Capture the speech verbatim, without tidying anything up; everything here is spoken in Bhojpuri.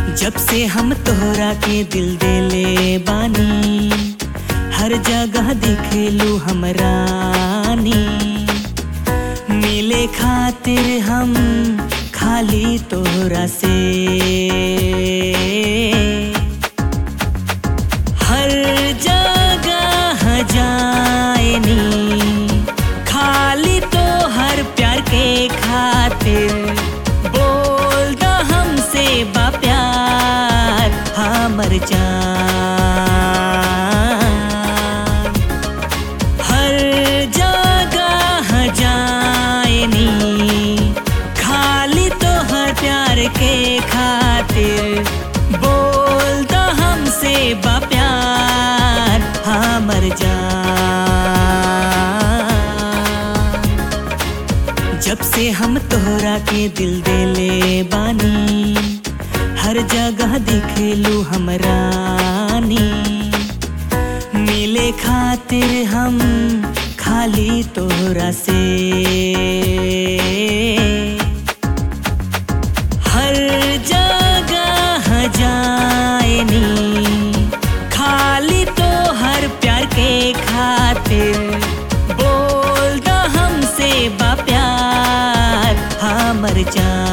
जब से हम तोहरा के दिल देले बानी, हर जगह दिखेलू हम रानी। मिले खातिर हम खाली तोहरा से, हर जगह जाएनी खाली तो हर प्यार के खातिर। बोल दो हमसे बा प्यार हमर जान, हर जगह जाएनी खाली तो हर प्यार के खातिर। बोल दो हमसे बा प्यार हमर जान। जब से हम तोहरा के दिल देले बानी, हर जगह दिखेलू हम रानी। मिले खातिर हम खाली तोहरा से, हर जगह जाएनी खाली तो हर प्यार के खातिर। बोल दो हमसे बा प्यार हमर जान।